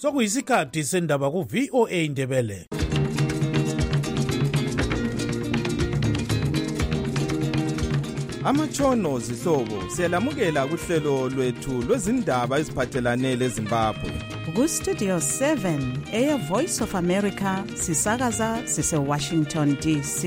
Sokuyisikhathi sendaba ku VOA Indebele. Amatshono zihlobo siyalamukela kuhlelo lwethu lwezindaba eziphathelane leZimbabwe. Ku Studio 7 Air Voice of America sisakaza sise Washington DC.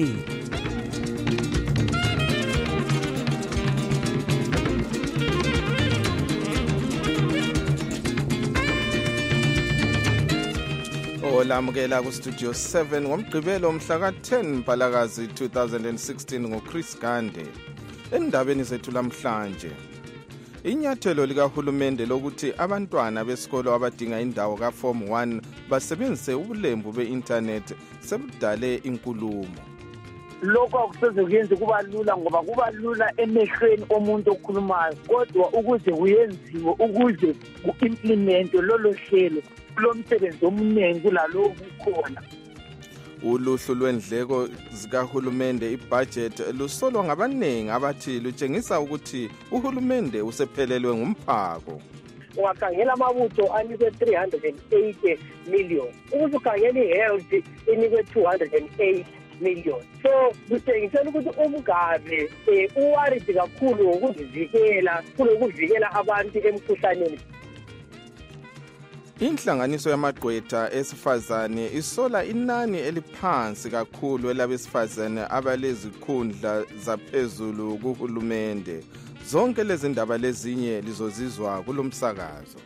Olamukela ku Studio 7 ngomgqibelo mhla ka-10 Mpalakazi 2016 ngoChris Gande. Endabeni zethu lamhlanje, inyathelo likahulumende lokuthi abantwana besikolo abadinga indawo ka-Form 1 basebenzise ubulembu be-internet sebudale inkulumo. Lokho akusezokuyenza kuba lula ngoba kuba lula emehlweni omuntu okhulumayo, kodwa ukuze kuyenziwe, ukuze ku-implemente lolo hlelo lomsebenzi omningi kulalowo bukhona. Uluhlu lwendleko zikahulumende ibudget lusolwa ngabaningi abathi lutshengisa ukuthi uhulumende usephelelwe ngumphako. Ungakhangela amabutho anikwe 380 million, ukukhangela ihealth inikwe 208 million. So kutshengisela ukuthi umgabe uworried kakhulu ngokuzivikela kulokuvikela abantu emkhuhlaneni. Inhlanganiso yamagqwetha esifazane isola inani eliphansi kakhulu elabesifazane abalezikhundla zaphezulu kuhulumende. Zonke lezi ndaba lezinye lizozizwa kulomsakazo.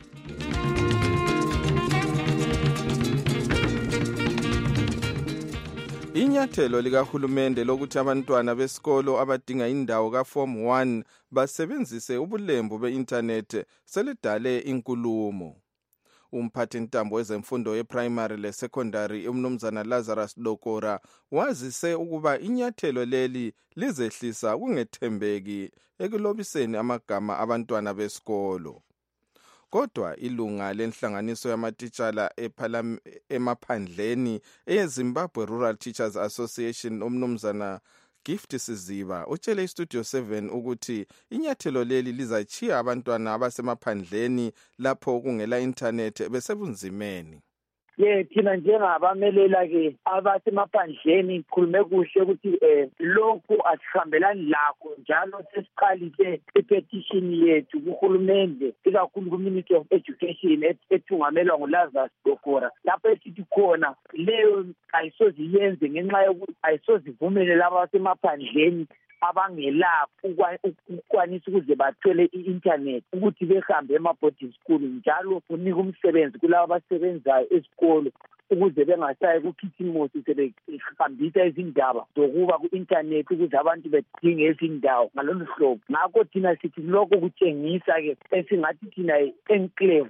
Inyathelo likahulumende lokuthi abantwana besikolo abadinga indawo ka-Form 1 basebenzise ubulembu be-internet selidale inkulumo. Umphathintambo wezemfundo ye-primary le-secondary umnumzana Lazarus Lokora wazise ukuba inyathelo leli lizehlisa kungethembeki ekulobiseni amagama abantwana besikolo. Kodwa ilunga lenhlanganiso yamatitshala emaphandleni eZimbabwe Rural Teachers Association umnumzana Gift Siziba utshele iStudio 7 ukuthi inyathelo leli lizachiya abantwana abasemaphandleni lapho kungela internet besebunzimeni. Thina njengabamelela ke abasemaphandleni khulume kuhle ukuthi lokhu asihambelani lakho, njalo sesiqalise ipetition yethu kuhulumende ikakhulu ku-Ministry of Education ethungamelwa nguLazarus Lokora, lapho esithi khona leyo ayisoziyenze ngenxa yokuthi ayisozivumele laba abasemaphandleni abangelapho ukwanisa ukuze bathole i-internet ukuthi behambe ema-boarding school, njalo kunika umsebenzi kulabo abasebenzayo esikolo ukuze bengasayi kukhithimosi sebehambisa izindaba zokuba ku-internet ukuze abantu bedinge ezindawo ngalolu hlobo. Ngakho thina sithi lokho kutshengisa-ke esingathi thina enclave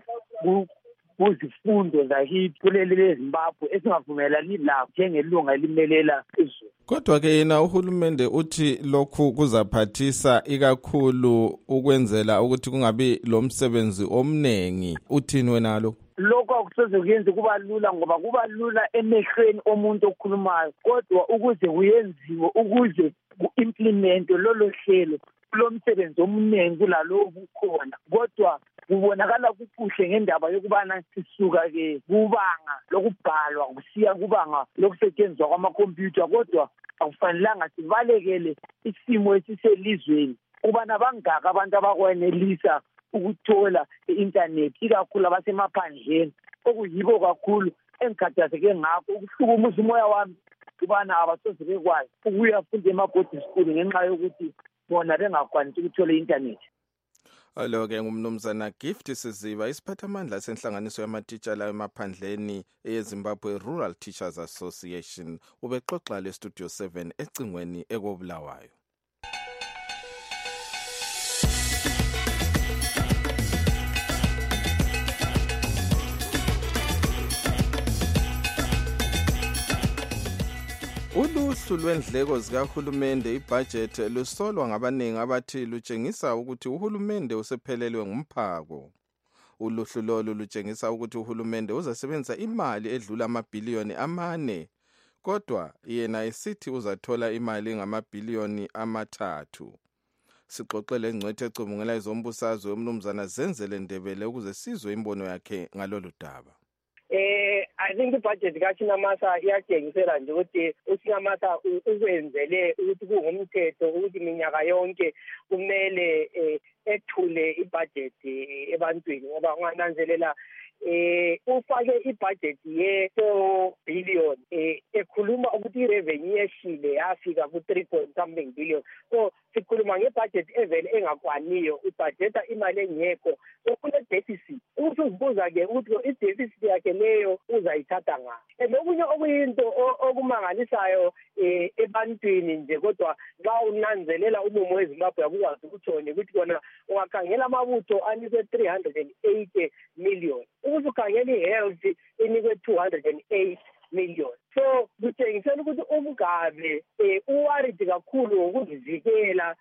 kuzifundo zakithi kuleli leZimbabwe esingavumelani lakho njengelunga elimelela izulu. Kodwa ke yena uhulumende uthi lokhu kuzaphathisa ikakhulu ukwenzela ukuthi kungabi lo msebenzi omningi. Uthini wena lo? Lokho akusezokuyenza kuba lula ngoba kuba lula emehlweni omuntu okhulumayo, kodwa ukuze kuyenziwe, ukuze ku-implemente lolo hlelo lomsebenzi omningi kulalowo bukhona. Kodwa kubonakala kukuhle ngendaba yokubana sisuka-ke kubanga lokubhalwa kusiya kubanga lokusetshenziswa kwamakhompyutha, kodwa akufanelanga sibalekele isimo esiselizweni ukubana bangaka abantu abakwenelisa ukuthola i-internet ikakhulu abasemaphandleni, okuyibo kakhulu engikhathazeke ngakho ukuhlukumeza umoya wami ukubana abasoze bekwazi ukuyafunda ema-boarding school ngenxa yokuthi bona bengakwanisi ukuthola i-internet. Alo-ke ngumnumzana Gift Siziba, isiphathamandla senhlanganiso yamatitshala emaphandleni eZimbabwe Rural Teachers Association, ubexoxa leStudio 7 ecingweni ekobulawayo. Uluhlu lwendleko zikahulumende ibudget lusolwa ngabaningi abathi lutshengisa ukuthi uhulumende usephelelwe ngumphako. Uluhlu lolu lutshengisa ukuthi uhulumende uzasebenzisa imali edlula amabhiliyoni 4, kodwa yena esithi uzathola imali ngamabhiliyoni 3. Sixoxele ingcwethe ecubungela izombusazwe umnumzana Zenzele Ndebele ukuze sizwe imbono yakhe ngalolu daba. I think ibudget kaChinamasa iyatshengisela nje ukuthi uChinamasa ukwenzele ukuthi kungumthetho ukuthi minyaka yonke kumele ethule ibudget ebantwini ngoba ungananzelela ufake ibudget ye-4 billion ekhuluma ukuthi irevenue yeshile yafika ku-3 billion. So sikhuluma ngebudget evele engakwaniyo, ubudgeta imali engekho, so kune-deficit. Ukuthi uzibuza-ke ukuthi i-deficit yakhe leyo uzayithatha ngaphi. And okunye okuyinto okumangalisayo ebantwini nje, kodwa xa unanzelela umumo weZimbabwe akukwazi ukuthone ukuthi kona ungakhangela amabutho anikwe 380 million. Ukuthi ukhangela i-health inikwe 208 million. So kutshengisela ukuthi uMgabe uworried kakhulu ngokuvikela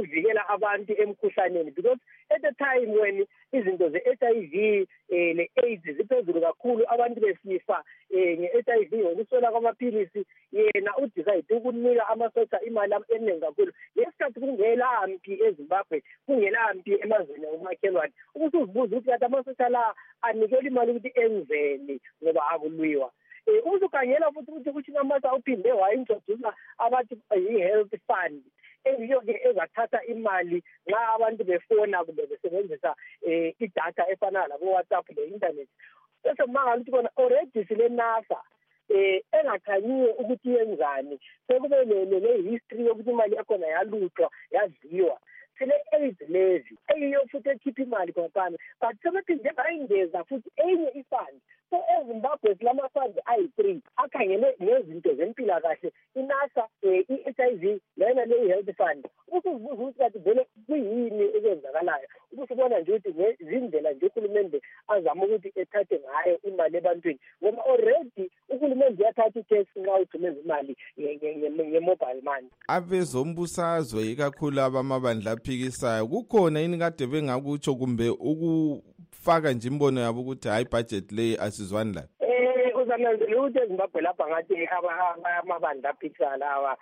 abantu emkhuhlaneni, because at the time when izinto ze-HIV le-AIDS ziphezulu kakhulu, abantu besifa nge-HIV ngokuswela kwamaphilisi, yena udecide ukunika amasotsha imali eningi kakhulu. Lesikhathi kungelampi eZimbabwe, kungelampi emazweni omakhelwane, ukuthi uzibuza ukuthi kade amasotsha la anikela imali ukuthi enzeni ngoba akulwiwa. Uzukhangela futhi ukuthi uChinamasa uphinde wayintroduce abathi i-health fund eyiyo-ke ezathatha imali nxa abantu befona kumbe besebenzisa idatha efana labo-WhatsApp le-internet. Bese kumangala ukuthi kona already sile NASA engakhanyiwe ukuthi yenzani, sekube le-history yokuthi imali yakhona yaluthwa yadliwa. Sile-AIDS lezi eyiyo futhi ekhipha imali khonkana, but sebephinde bayingeza futhi enye ifund. So eZimbabwe silama-funds ayi-3 akhangele nezinto zempilakahle, iNASA, i-HIV lena le-health fund. Ukuzibuza ukuthi kade vele kuyini ekwenzakalayo, ukusibona nje ukuthi zindlela nje uhulumende azama ukuthi ethathe ngayo imali ebantwini, ngoba already uhulumende uyathatha i-tax nxa uthumeza imali nge-mobile money. Abezombusazwe ikakhulu abamabandla aphikisayo, kukhona yini kade bengakutsho kumbe ukufaka nje imbono yabo ukuthi hayi budget le asizwani la? Uzananzela ukuthi eZimbabwe lapha ngathi amabandla aphikisayo lawa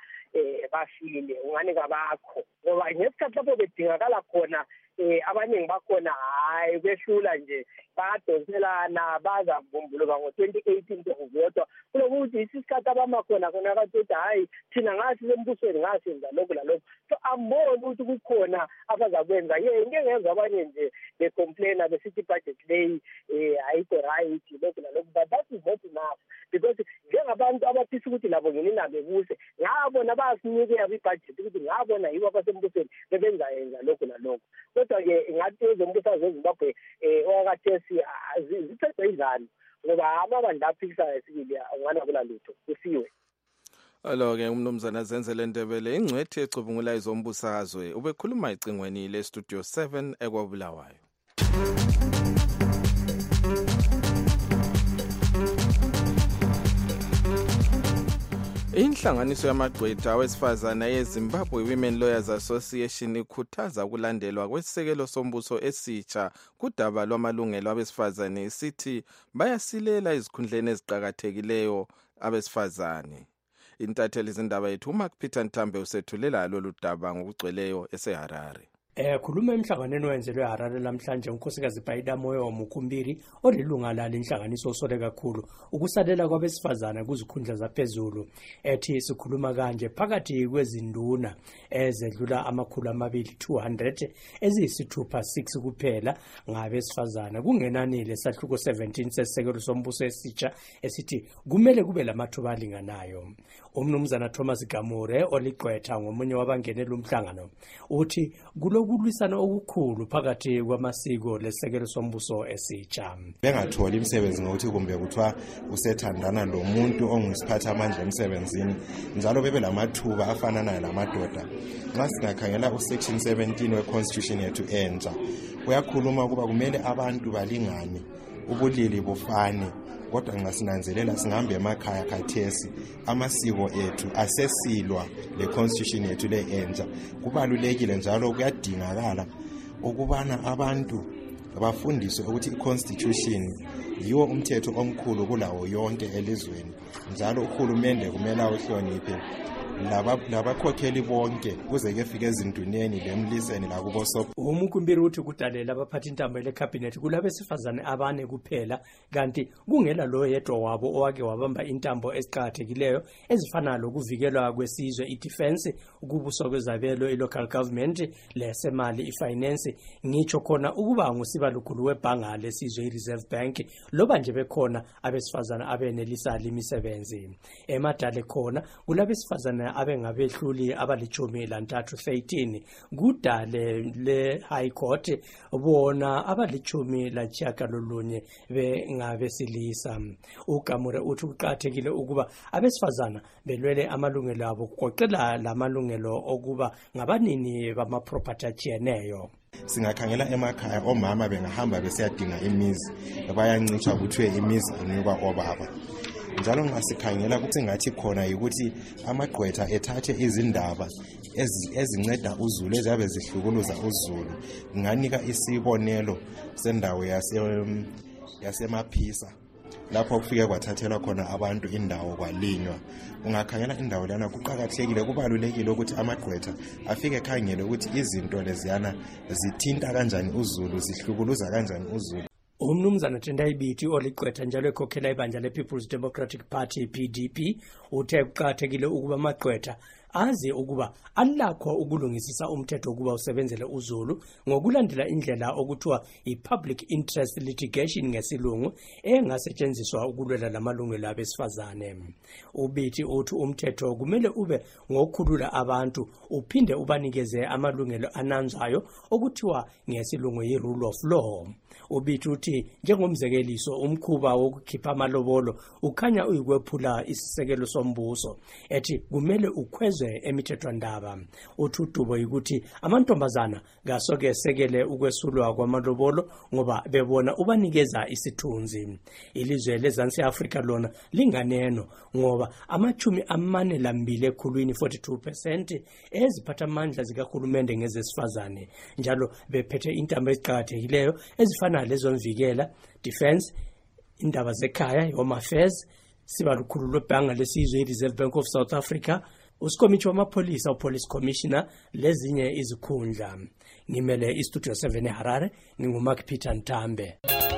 bafile ungani kabakho, ngoba ngesikhathi lapho bedingakala khona abaningi bakhona hayi behlula nje, badonselana bazavumbuluka ngo-2018 sokuvotwa. Kulokuthi isikhathi abamakhona khona kathi hayi thina ngasi sembusweni ngasenza lokhu lalokhu. So amboni ukuthi kukhona abazakwenza. Ngeke ngenza abanye nje becomplaina besithi ibudget leyi ayikho right lokhu lalokhu, but that is not enough, because njengabantu abafisa ukuthi labo ngeninabo ebuse ngabona bayasinikela ibudget ukuthi ngabona yibo abasembusweni bebenzayenza lokhu lalokhu. Kodwa-ke ngathi ezombusazwe eZimbabwe okakathesi ziphethe izanu ngoba amabandla aphikisayo esibili ungana kula lutho kusiwe. Alo-ke umnumzana Zenzele Ndebele, ingcwethi ecubungula izombusazwe, ubekhuluma ecingweni le-Studio 7 ekwabulawayo. Inhlanganiso yamagqwetha awesifazana yeZimbabwe Women Lawyers Association ikhuthaza ukulandelwa kwesisekelo sombuso esitsha kudaba lwamalungelo abesifazane, isithi bayasilela izikhundleni eziqhakathekileyo abesifazane. Intatheli izindaba yethu uMark Peter Ntambe usethulela lolu daba ngokugcweleyo eseHarare. Khuluma emhlanganweni owenzelwe eHarare lamhlanje unkosikazi Bhaida Moyo Mukhumbiri olilunga lale inhlanganiso osole kakhulu ukusalela kwabesifazana kuzikhundla zaphezulu. Ethi sikhuluma kanje phakathi kwezinduna ezedlula amakhulu amabili 200 eziyisithupha 6 kuphela ngabesifazana, kungenani lesahluko 17 sesisekelo sombuso esitsha esithi kumele kube lamathuba alinganayo. Umnumzana Thomas Gamure oligqwetha ngomunye wabangenela umhlangano uthi kulokulwisana okukhulu phakathi kwamasiko lesekelo sombuso esitsha. Bengatholi imisebenzi ngokuthi kumbe kuthiwa usethandana lo muntu onguisiphatha amandla emsebenzini, njalo bebe lamathuba afanana lamadoda. Nxa singakhangela usection 17 we-constitution yethu entsha uyakhuluma ukuba kumele abantu balingane, ubulili bufane. Kodwa nxa sinanzelela singahambe emakhaya khathesi amasiko ethu asesilwa le-constitution yethu le entsha. Kubalulekile njalo kuyadingakala ukubana abantu bafundiswe ukuthi i-constitution yiwo umthetho omkhulu kulawo yonke elizweni, njalo uhulumende kumele awuhloniphe labakhokheli bonke kuze kefike ezinduneni lemliseni lakubo Umukumbiri uthi kudalela abaphathi intambo lekhabhinethi kulabesifazane abane kuphela kanti kungela lo yedwa wabo owake wabamba intambo eziqhakathekileyo ezifana lokuvikelwa kwesizwe i-defense, ukubuswa kwezabelo i-local government, lesemali i-finance, ngitsho khona ukuba ngusibalukhulu webhanga lesizwe i-Reserve Bank loba nje bekhona abesifazane abenelisa limisebenzi. Emadale khona kulabesifazane abengabehluli abali-13 kudale le-High Court bona abali-18 bengabesilisa. uGamure uthi kuqakathekile ukuba abesifazana belwele amalungelo abo kugoqela lamalungelo okuba ngabanini bamaproperty atshiyeneyo. Singakhangela emakhaya omama bengahamba besiyadinga imizi bayancitsha kuthiwe imizi inikwa obaba. Njalo ngasikhangela ukuthi ngathi khona ukuthi amagqwetha ethathe izindaba ezinceda uZulu ezabe zihlukuluza uZulu. Nganika isibonelo sendawo yasemaphisa lapho kufike kwathathelwa khona abantu indawo kwalinywa. Ungakhangela indawo lana kuqhakathekile kubalulekile ukuthi amagqwetha afike ekhangele ukuthi izinto leziyana zithinta kanjani uZulu, zihlukuluza kanjani uZulu. Umnumzana Tendai Biti oligqwetha njalo ekhokhela ibandla le-People's Democratic Party PDP uthe kuqakathekile ukuba amagqwetha azi ukuba alakho ukulungisisa umthetho ukuba usebenzele uZulu ngokulandela indlela okuthiwa i-public interest litigation ngesilungu engasetshenziswa ukulwela lamalungelo abesifazane. uBiti uthi umthetho kumele ube ngokukhulula abantu uphinde ubanikeze amalungelo ananzayo okuthiwa ngesilungu yi-rule of law. uBiti uthi njengomzekeliso umkhuba wokukhipha amalobolo ukhanya uyikwephula isisekelo sombuso ethi kumele ukhwezwe emithethwandaba. uthi uDubo ukuthi amantombazana kasoke sekele ukwesulwa kwamalobolo ngoba bebona ubanikeza isithunzi. Ilizwe lezansi Africa lona linganeno ngoba 42 ekhulwini 42% eziphatha amandla zikahulumende ngezesifazane njalo bephethe intambo eziqhakathekileyo ezifana lezomvikela, defense, indaba zekhaya, home affairs, sibalukhulu lwebhanga lesizwe i-Reserve Bank of South Africa, uSikomitshi wamaPholisa, uPolice Commissioner, lezinye izikhundla. Ngimele iStudio 7 eHarare, nginguMark Peter Ntambe.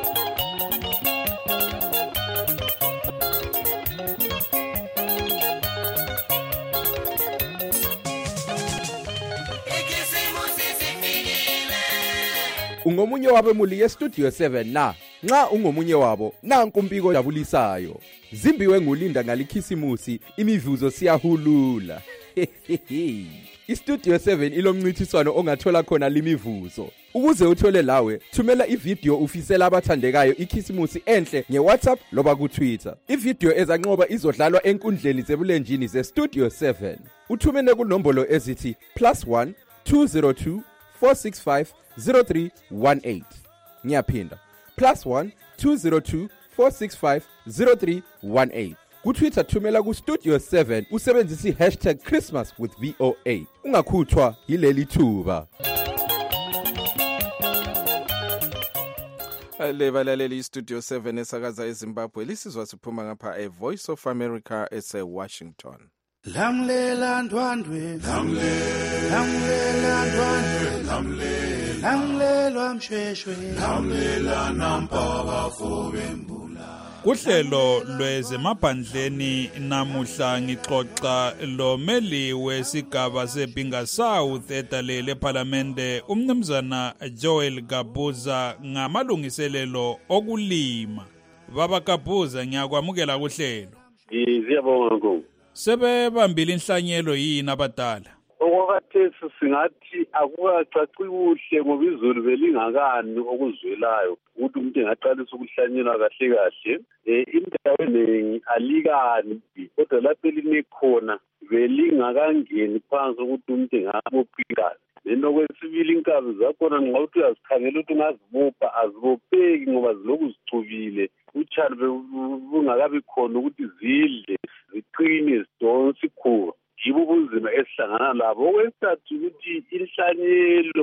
Ungomunye wabemuli yeStudio 7 na nxa ungomunye wabo nanku umpiko jabulisayo zimbiwe ngulinda ngalikhisimusi imivuzo siyahulula. iStudio 7 ilomncintiswano ongathola khona limivuzo. Ukuze uthole lawe thumela ivideo ufisela abathandekayo ikhisimusi enhle ngeWhatsApp loba kuTwitter. Ivideo ezanqoba izodlalwa enkundleni zebulenjini zeStudio 7. Uthumene kunombolo ezithi +1 202 465 0318. Ngiyaphinda +1 202 465 0318. KuTwitter thumela kuStudio 7 usebenzisa #ChristmasWithVOA. Ungakhuthwa yileli thuba. Lebalaleli iStudio 7 esakaza eZimbabwe lisizwa siphuma ngapha eVoice of America eseWashington. Lamlela ndwandwe, lamlela ndwandwe, lamlelwa mshweshwe, lamlela nampaba fobembula. Kuhlelo lwezemaphandleni namuhla ngixoxa lomeli wesigaba seBinga South edalele eParliamente umnumzana Joel Gabuza ngamalungiselelo okulima. Baba Gabuza ngiyakwamukela kuhlelo. Siyabonga Nkosi. Sebebambile inhlanyelo yini abadala? Okwakhathesi singathi akukacaci kuhle ngoba izulu belingakani okuzwelayo ukuthi umuntu engaqalisa ukuhlanyela kahle kahle. Indawo eningi alikani kodwa lapho eline khona belingakangeni phansi ukuthi umuntu engabophika. Lento kwesibili inkabi zakhona nxa uthi uyazikhangela ukuthi ungazibopha azibopheki ngoba ziloku zicubile. Utshani bungakabi khona ukuthi zidle ziqine zidonse ikhulu. Yibo ubunzima esihlangana labo. Okwesithathu ukuthi inhlanyelo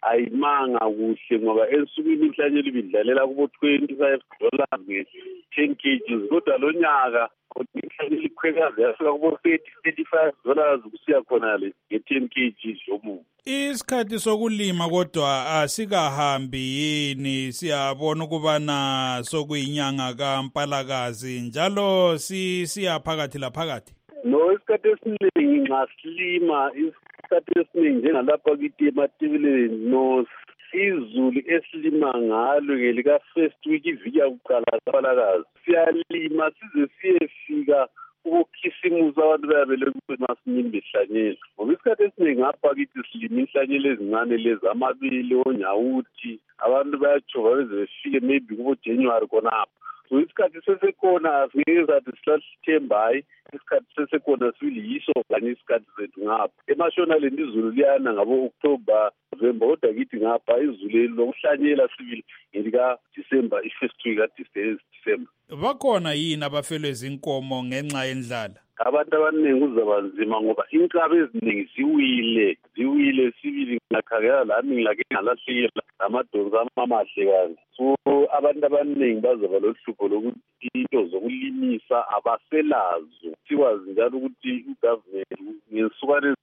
ayimanga kuhle ngoba ensukwini inhlanyelo ibidlalela kubo $25 nge-10 kg kodwa lo nyaka inhlanyelo ikhwekazi yafika kubo $35 kusiya khonale nge-10 kg zomuntu. Isikhathi sokulima kodwa asikahambi yini, siyabona ukubana sokuyinyanga kaMpalakazi njalo siya phakathi laphakathi. No, isikhathi esiningi nxa silima isikhathi esiningi njengalapha kithi ematebeleni no izulu esilima ngalo ngelika first week iviki yakuqala kaMpalakazi siyalima size siyefika ukukhisimusa abantu bayabele ukuthi masinimbe ihlanyelo ngoba isikhathi esiningi ngapha kithi silima inhlanyelo ezincane lezi amabili onyawuthi abantu bayajova beze befike maybe kubo January khonapho. So isikhathi sesekhona asingeke sathi sithembayi isikhathi sesekhona sibili yiso kanye isikhathi sethu ngapha emashonaleni izulu liyana ngabo October November kodwa kithi ngapha izulu lokuhlanyela sibili ngelika December i-first week December. Bakhona yini abafelwe zinkomo ngenxa yendlala? Abantu abaningi kuzaba nzima ngoba inkabi eziningi ziwile sibili ngakhangela lami ngilake ngalahlekela amadonza amahle kazi. So abantu abaningi bazaba lohlupho lokuthi into zokulimisa abaselazo sikwazi njalo ukuthi ugovernment ngesukane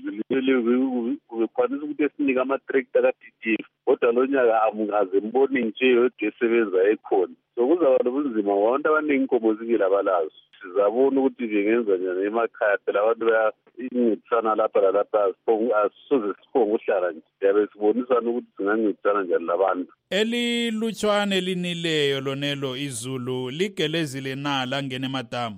ubekwanisa ukuthi esinika ama-tractor ka-DDF kodwa lo nyaka amungaze mbone nje yodwa esebenza ekhona. So kuzaba lobunzima abantu abaningi inkomo zingela balazo. Sizabona ukuthi bengenza njani emakhaya phela abantu bayancedisana lapha lalapha asisoze siphonge uhlala nje siyabe sibonisana ukuthi singancedisana njani labantu. Elilutshwane linileyo lonelo izulu ligelezile na langena emadamu?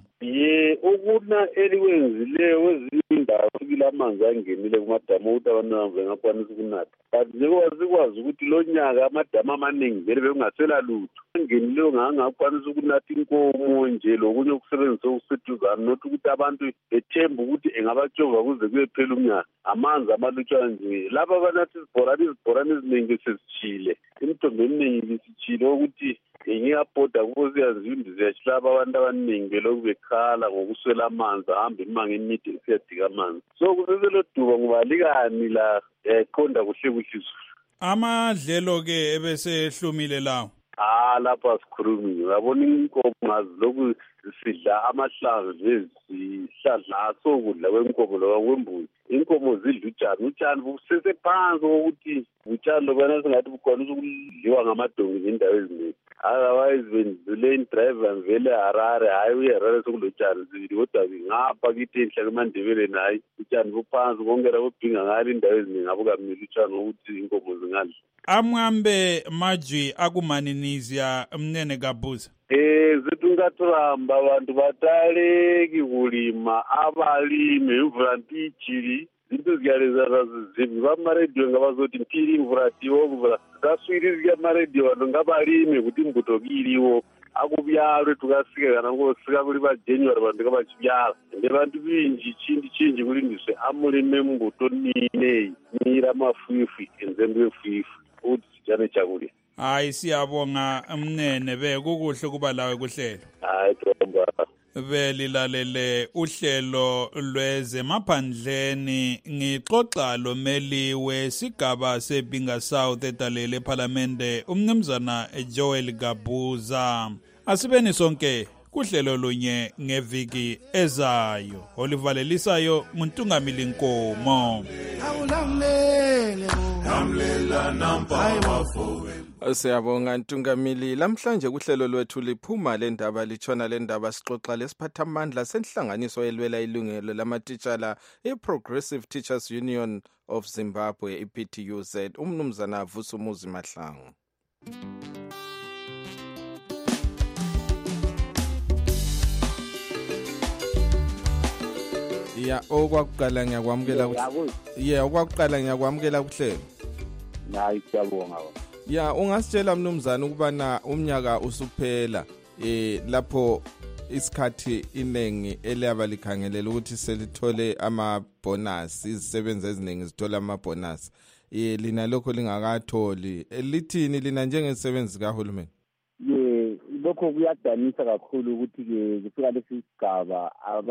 Ukuna eliwenzileyo kwezinye indawo fikile amanzi angenile kumadamu ukuthi abantu bengakwanisa ukunatha. Kanti njengoba sikwazi ukuthi lo nyaka amadamu amaningi vele bekungasela lutho angenileyo ngangakwanisa ukunatha inkomo nje lokunye ukusebenzisa okuseduzane nothi ukuthi abantu bethemba ukuthi engabajova kuze kuyephela umnyaka amanzi amalutshwane nje lapha abanathi izibhorane eziningi sezitshile imithombo eminingi bisitshile ukuthi ngiyabhoda kubo siyazinda ziyashilaba abantu abaningi belokhu bekhala ngokuswela amanzi ahambe imango emide siyadika amanzi so kuseseloduba ngoba likani la yayiqonda kuhle izulu. Amadlelo ke ebesehlumile lawo lapho asikhulumi uyabona inkomo lokhu sidla amahlamvu ezihlahla asokudla kwenkomo loba kwembuzi inkomo zidla utshani busesephansi kokuthi utshani lobana singathi bukwanisa ukudliwa ngamadongi indawo eziningi otherwise benzile driver vele Harare hayi uyeharare sokulotshani zibili kodwa ngapha kithi enhla kwemandebeleni hayi utshani buphansi konke la kubhinga ngalo indawo eziningi abukamile utshani ukuthi inkomo zingadli. Amwambe majwi akumaninizia mnene kabuza. Zethu ngathuramba abantu bataleki kulima abalime imvula ntichiri zinto ziyalezana zizibi bamaredio ngabazoti mpiri imvula tiwo mvula kaswiri ziyamaredio vanhu ngabalime kuti mbuto kiriwo akubyalwe tukasike kana ngosika kuri ba January vanhu ngavachibyala ende vantu vinji chinji kulindiswe amulime mbuto ninei mira mafifi enzembe fifi uthi sijane chakulya. Hayi siyabonga mnene bekukuhle kuba lawe kuhlelo. Hayi thomba. Belilalele uhlelo lwezemaphandleni ngixoxa lomeli wesigaba seBinga South etalele eParliamente umnumzana Joel Gabuza. Asibeni sonke kuhlelo lunye ngeviki ezayo. Olivalelisayo Muntungamili Nkomo. Siyabonga Ntungamili. Lamhlanje kuhlelo lwethu liphuma lendaba litshona lendaba sixoxa lesiphathamandla senhlanganiso elwela ilungelo lamatitshala iProgressive Teachers Union of Zimbabwe iPTUZ umnumzana Vusumuzi Mahlangu. Okwakuqala ngiyakwamukela ukuthi okwakuqala ngiyakwamukela kuhlelo. Hayi siyabonga. Ungasitshela mnumzana ukubana umnyaka usuphela lapho isikhathi inengi eliyaba likhangelela ukuthi selithole ama-bonus, izisebenzi eziningi zithola ama-bonus. Lina lokho lingakatholi. Lithini lina njengesisebenzi kahulumeni? Lo lokho kuyadanisa kakhulu ukuthi-ke kufika lesi sigaba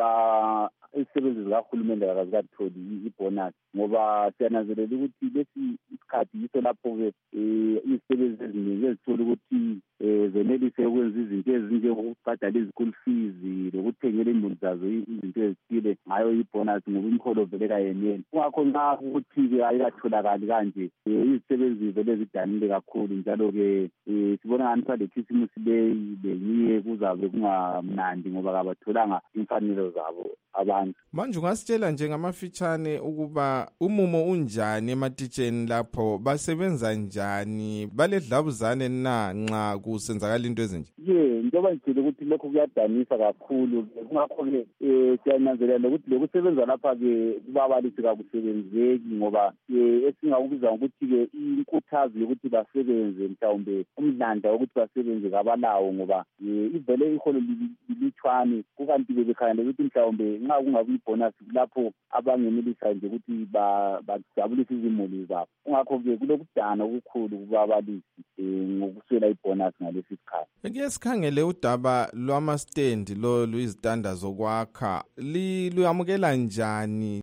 izisebenzi zikahulumende akazikatholi ibonus ngoba siyananzelela ukuthi lesi isikhathi yiso lapho-ke izisebenzi eziningi ezithola ukuthi zenelise ukwenza izinto ezinjengokubhadala izikulu fees lokuthengela imuli zazo izinto ezithile ngayo ibonus ngoba imiholo vele kayeneli. Kungakho nxa ukuthi-ke ayikatholakali kanje izisebenzi vele zidanile kakhulu njalo-ke sibona ngani le khisimusi leyi bengiye kuzabe kungamnandi ngoba kabatholanga imfanelo zabo abantu. Manje ungasitshela nje ngamafitshane ukuba umumo unjani ematitsheni lapho, basebenza njani, baledlabuzane na nxa kusenzakala into ezinje? Njengoba ngitshile ukuthi lokho kuyadanisa kakhulu, kungakho-ke siyananzelela ukuthi lokusebenza lapha-ke kubabalisi kakusebenzeki ngoba esingakubiza ngokuthi-ke inkuthazo yokuthi basebenze mhlawumbe umdlandla wokuthi basebenze kabalawo ngoba ivele iholo lilutshwane, kukanti-ke bekhangelele ukuthi mhlawumbe nxa kungabi ibonus lapho abangenelisa nje ukuthi bajabulise izimuli zabo. Kungakho-ke kulokudana okukhulu kubabalisi ngokuswela ibonus ngalesi sikhathi. Ake sikhangele udaba lwamastendi lolu, izitanda zokwakha, luyamukela njani?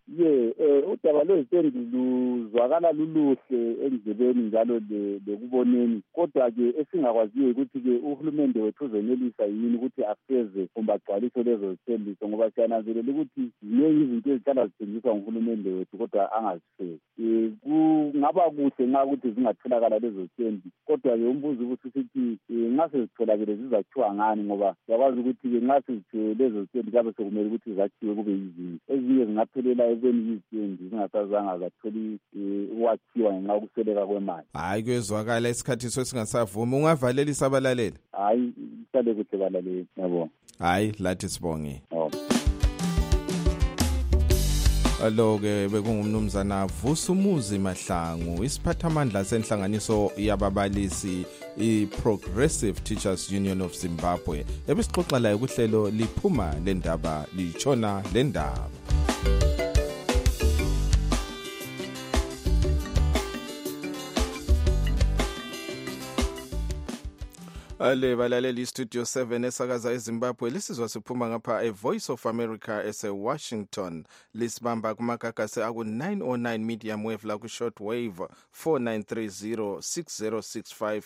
Udaba lwezistendi luzwakala luluhle endlebeni njalo lekuboneni, kodwa-ke esingakwaziyo ukuthi-ke uhulumende wethu uzenelisa yini ukuthi afeze kumbe agcwalise lezo zithembiso ngoba siyananzelela ukuthi ziningi izinto ezihlala zithengiswa nguhulumende wethu kodwa angazifezi. Kungaba kuhle nxa ukuthi zingatholakala lezo zithembi, kodwa-ke umbuzo ubususithi nxa sezitholakele zizakhiwa ngani ngoba siyakwazi ukuthi-ke nxa sezithiwe lezo zithembi kuyabe sekumele ukuthi zakhiwe kube yizinto ezinye zingaphelela ekubeni yizithembi zingasazanga zatholi ukwakhiwa ngenxa yokusweleka kwemali. Hayi, kwezwakala isikhathi sesingasavumi. Ungavalelisa abalaleli? Hayi, isale kuhle balaleli. Yabona. Hayi, lathi sibonge. Alo-ke bekungumnumzana Vusumuzi Mahlangu, isiphathamandla senhlanganiso yababalisi i-Progressive Teachers Union of Zimbabwe. Ebesixoxa layo kuhlelo liphuma lendaba litshona lendaba. Ale balaleli Studio 7 esakaza eZimbabwe, lisizwa siphuma ngapha Voice of America ese-Washington. Lisibamba kumagagasi aku-909 medium wave la ku-short wave 4930 6065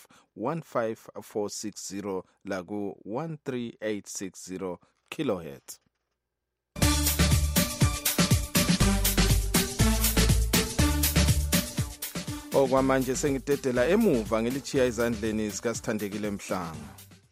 15460 la ku-13860 kilohertz. Okwamanje sengidedela emuva ngelichiya izandleni zikaSithandekile Mhlanga.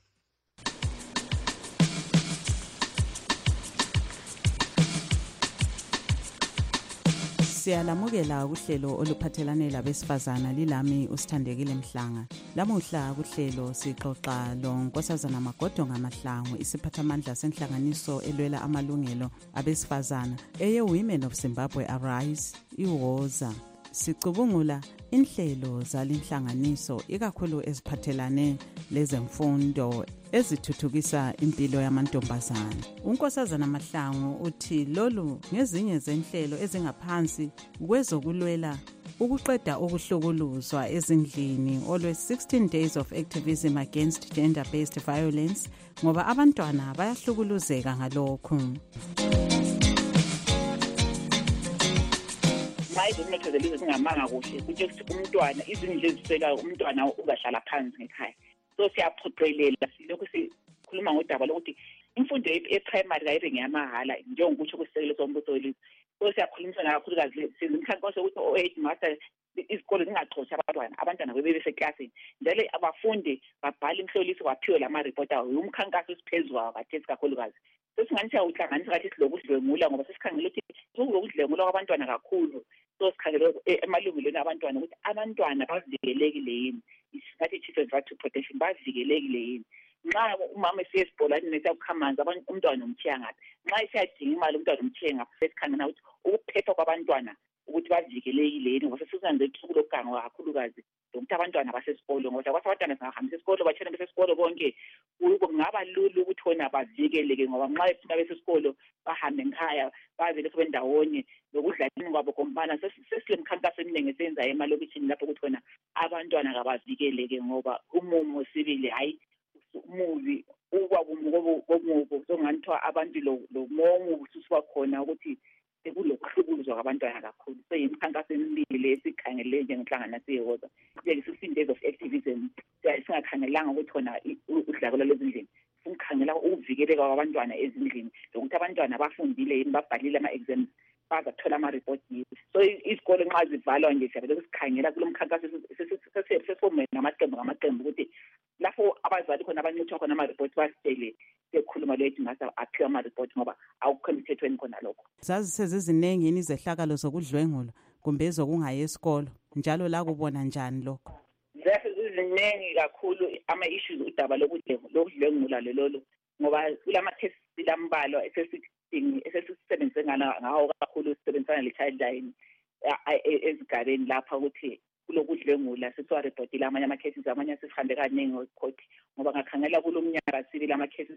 Siyalamukela kuhlelo oluphathelane labesifazana, lilami uSithandekile Mhlanga. Lamuhla kuhlelo sixoxa loNkosazana Magodonga Mahlangu, isiphathamandla senhlanganiso elwela amalungelo abesifazana eye-Women of Zimbabwe Arise, iWOZA. Sicubungula inhlelo zalinhlanganiso ikakhulu eziphathelane lezemfundo ezithuthukisa impilo yamantombazana. Unkosazana Mahlangu uthi lolu ngezinye zenhlelo ezingaphansi kwezokulwela ukuqeda ukuhlukuluzwa ezindlini olwe 16 days of activism against gender-based violence ngoba abantwana bayahlukuluzeka ngalokhu. Izimnotho zelizwe zingamanga kuhle kuje ukuthi umntwana izindlu eziswelayo umntwana ungahlala phansi ngekhaya. So siyaphoqelela silokhu sikhuluma ngodaba lokuthi imfundo e-primary kayibe ngeyamahala njengokutsho kwesisekelo sombuso welizwe. So siyakhulumisana kakhulukazi sizimkhankaso ukuthi o-headmaster izikole zingaxoshi abantwana bebe beseklasini njalo abafundi babhala imhloliso baphiwe lama-report awo. Umkhankaso esiphezulu kathesi kakhulukazi. Sesingathi awuhlanganisa kathi silokudlwengula ngoba sesikhangela ukuthi sokulokudlwengula kwabantwana kakhulu. So sikhangela emalungelweni abantwana ukuthi abantwana bavikelekile yini, ngathi children's right to protection bavikelekile yini. Nxa umama esiye esibholani nesiyakukhamanzi umntwana umthiya ngaphi, nxa esiyadinga imali umntwana umthiye ngaphi, sesikhangela ukuthi ukuphepha kwabantwana ukuthi bavikelekile yini ngoba sesizanze ithuku lokugango kakhulukazi lokuthi abantwana basesikolo ngoba kwase abantwana singahambisa esikolo batshena besesikolo bonke kungaba lula ukuthi wona bavikeleke ngoba nxa bephuma besesikolo bahambe ngekhaya bavele kube ndawonye lokudlaleni kwabo kompana. Sesilemkhankaso eminingi esenza emalokishini lapho ukuthi wona abantwana kabavikeleke ngoba umumo sibili hayi umuzi ukwabumobo songanithiwa abantu lo mongo ususiwa khona ukuthi kulokuhlukuluzwa kwabantwana kakhulu so imikhankaso emibili esikhangele njengenhlangano siyehoza kuyeke 15 days of activism singakhangelanga ukuthi khona udlakela lezindlini singikhangela ukuvikeleka kwabantwana ezindlini lokuthi abantwana bafundile yini babhalile ama-exams bazathola ama-report yini so izikole nxa zivalwa nje siyabe sikhangela kulo mkhankaso sesifomele ngamaqembu ukuthi lapho abazali khona abancithwa khona ama-report basitshele sekhuluma lethu ngase aphiwa ama-report ngoba awukho emthethweni khona lokho. Zazi seziziningi yini izehlakalo zokudlwengula kumbe ezokungayi esikolo njalo la kubona njani lokho? Ziningi kakhulu ama-issues udaba lokudlwengula lelo ngoba kulama-test lambalwa esesisebenzise ngawo kakhulu sisebenzisana le-childline ezigabeni lapha ukuthi kulokudlwengula sesiwarepotile amanye ama-cases amanye asesihambe kaningi ecourt ngoba ngakhangela kulo mnyaka sibili ama-cases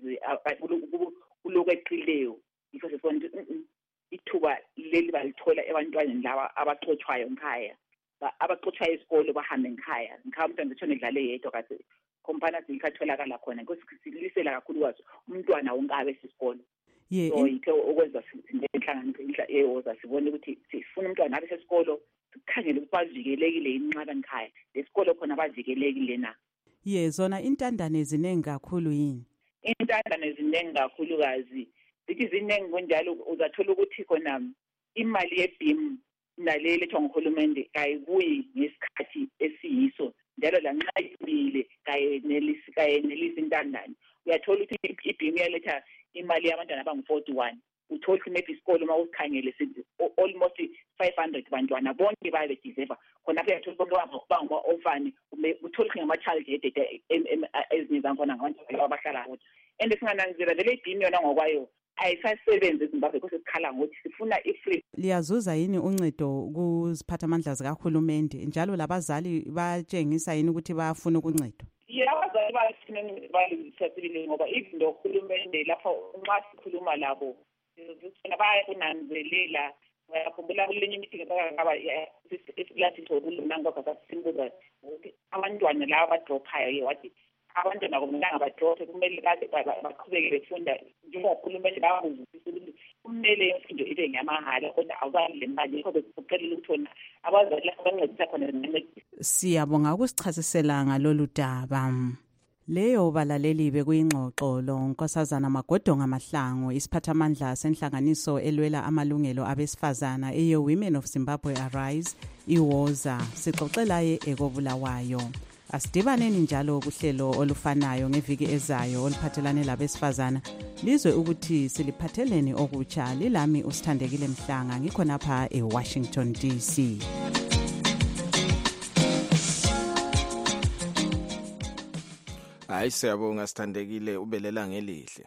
kuloko eqileyo yikho sesibona ukuthi ithuba leli balithola ebantwaneni laba abaxotshwayo nkhaya abaxotshwayo esikolo bahambe nkhaya umntwana ethona edlale yedwa kade kompana zikatholakala khona ngosilisela kakhulu kwazo umntwana wonke abe sesikolo so yikho okwenza inhlanganiso eyehoza sibone ukuthi sifuna umntwana abe sesikolo sikhangele ukuthi bavikelekile inqaba nkhaya lesikolo khona bavikelekile na zona intandane ziningi kakhulu yini intandane ziningi kakhulu kazi zithi ziningi kunjalo uzathola ukuthi khona imali yeBIM nalele ethwa nguhulumende kayibuyi ngesikhathi esiyiso njalo la nxa ibile kayenelisi intandane uyathola ukuthi iBIM yaletha imali yabantwana abangu-41 uthola ukuthi maybe isikolo uma usikhangele almost 500 bantwana bonke baye bedeserva khona apho uyathola bonke banguma-orphan uthola ukuthi ngama-child headed ezinye zankhona ngabantwana abahlala kuthi and singananzela vele iBIM yona ngokwayo ayisasebenzi eZimbabwe kose sikhala ngokuthi sifuna i-free. Liyazuza yini uncedo kuziphathamandla zikahulumende njalo labazali batshengisa yini ukuthi bayafuna ukuncedwa? Abazali bayisasibili ngoba izinto uhulumende lapho nxa sikhuluma labo bayakunanzelela ngiyakhumbula kulenye imithi ngaba lathi sokulunanga kasasimbuza ukuthi abantwana laba badrophayo wathi abantwana kumele badrophe kumele baqhubeke befunda njengoba uhulumende bayakuzwisisa ukuthi kumele imfundo ibe ngamahala kodwa awukali le mali yikho bekucelela ukuthi abazali abancedisa khona bencedisa. Siyabonga ukusichasisela ngalolu daba. Leyo balaleli bekuyingxoxo lo Nkosazana Magodonga Mahlangu isiphathamandla senhlanganiso elwela amalungelo abesifazana Women of Zimbabwe Arise iwoza sixoxelaye ekobulawayo. Asidibaneni njalo kuhlelo olufanayo ngeviki ezayo oluphathelane labesifazana lizwe ukuthi siliphatheleni okutsha lilami usithandekile Mhlanga ngikhonapha eWashington DC. Hayi siyabonga sithandekile ubelela ngelihle.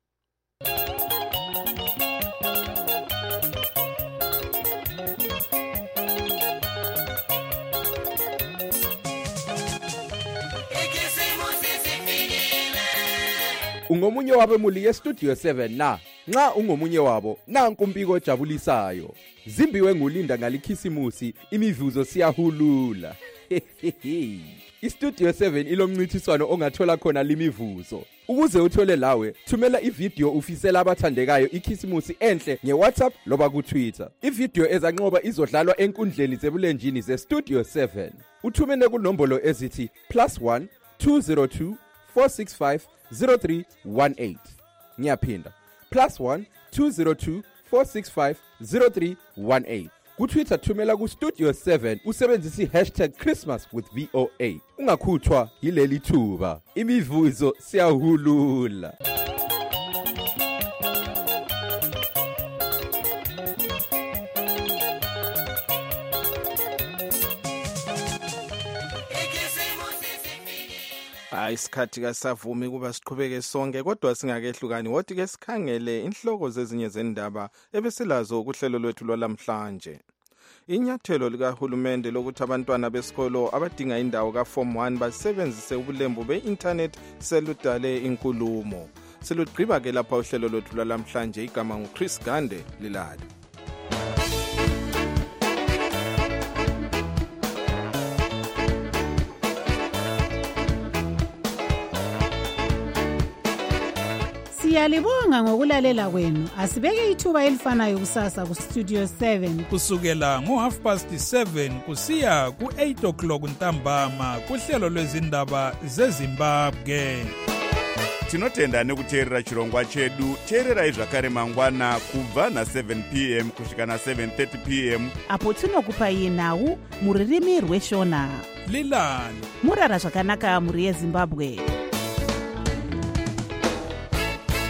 Ungomunye wabemuli ye-Studio 7 na nxa ungomunye wabo nanku umpiko ojabulisayo zimbiwe ngulinda ngalikhisimusi imivuzo siyahulula. iStudio 7 ilomncintiswano ongathola khona limivuzo. Ukuze uthole lawe, thumela ivideo ufisela abathandekayo ikhisimusi enhle ngeWhatsApp loba kuTwitter. Ivideo ezanqoba izodlalwa enkundleni zebulenjini zeStudio 7. Uthumene kunombolo ezithi +1 202 465 0318. Ngiyaphinda +1 202 465 0318. KuTwitter thumela kuStudio 7 usebenzisa #ChristmasWithVOA. Ungakhuthwa yileli thuba. Imivuzo siyahulula. Isikhathi kasavumi kuba siqhubeke sonke kodwa singakehlukani wothi ke sikhangele inhloko zezinye zendaba ebesilazo kuhlelo lwethu lwalamhlanje. Inyathelo likahulumende lokuthi abantwana besikolo abadinga indawo kaForm 1 basebenzise ubulembu be-internet seludale inkulumo. Silugqiba ke lapha uhlelo lwethu lwalamhlanje igama nguChris Gande lilali. Siyalibonga ngokulalela kwenu. Asibeke ithuba elifanayo kusasa ku Studio 7 kusukela ngo7:30 kusiya ku8 o'clock ntambama kuhlelo lwezindaba zeZimbabwe. Tinotenda nekuteerera chirongwa chedu. Teererai zvakare mangwana kubva na7 p.m. kusvika na7:30 p.m. apo tinokupai nhau muririmi rweshona. Lilani murara zvakanaka muri yeZimbabwe.